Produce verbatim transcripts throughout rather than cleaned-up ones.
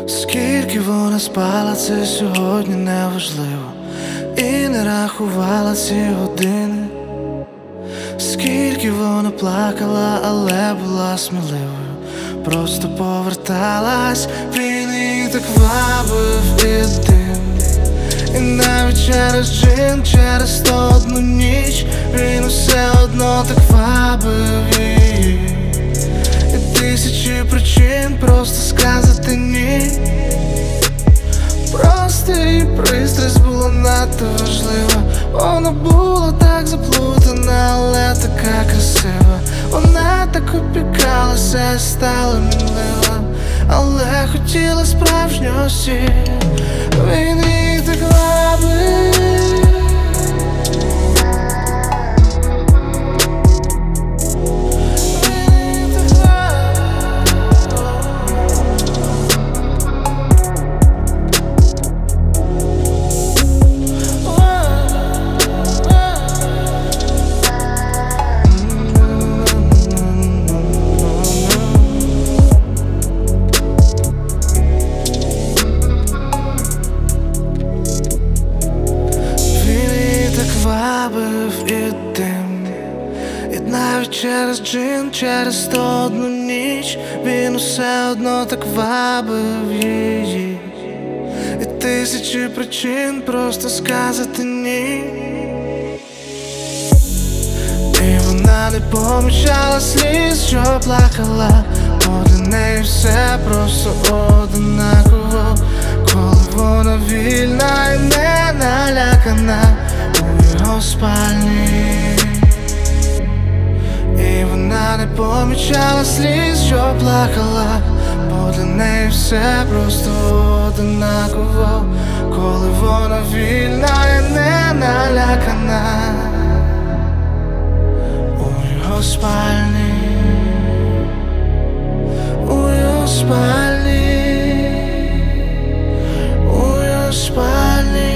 Скільки вона спала, це сьогодні неважливо, і не рахувала ці години. Скільки вона плакала, але була сміливою, просто поверталась. Він її так вабив і дим. І навіть через джин, через сто одну ніч він усе одно так вабив її. І тисячі причин просто сказати ні. Просто її пристрасть була надто важлива. Вона була так заплутана, але така красива. Вона так опікалася і стала мінлива, але хотіла справжньості. Він її так вабив. Вабив і дим. І навіть через джин, через сто одну ніч він усе одно так вабив її. І тисячі причин просто сказати ні. І вона не помічала сліз, що плакала, бо для неї все просто однаково. Коли вона вільна і не налякана у його спальні. І вона не помічала сліз, що плакала, бо для неї все просто однаково. Коли вона вільна і не налякана у його спальні. У його спальні. У його спальні.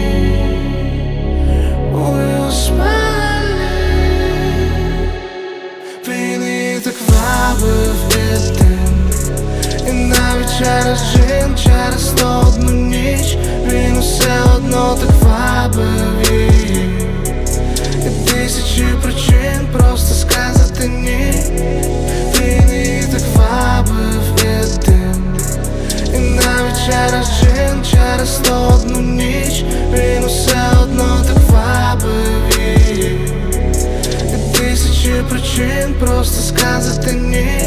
Вабив і дим. І навіть через джин, через сто одну ніч він усе одно так вабив її. І тисячі причин просто сказати ні. Він її так вабив і дим. І навіть через джин, через сто одну ніч він усе одно так вабив її. Тисячі причин просто сказати ні.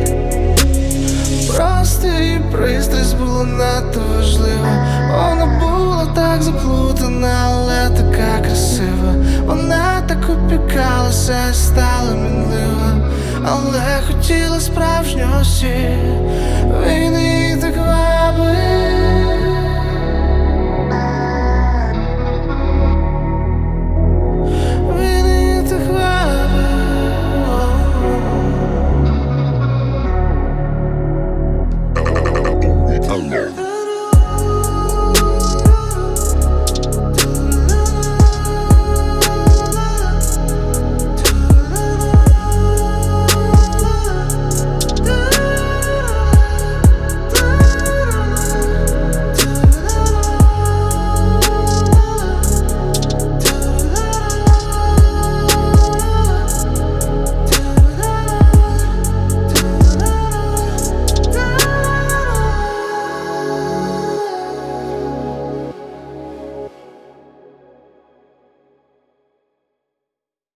Просто її пристрасть була надто важлива. Вона була так заплутана, але така красива. Вона так опікалася і стала мінлива, але хотіла справжньості. Він її так вабив. Alert.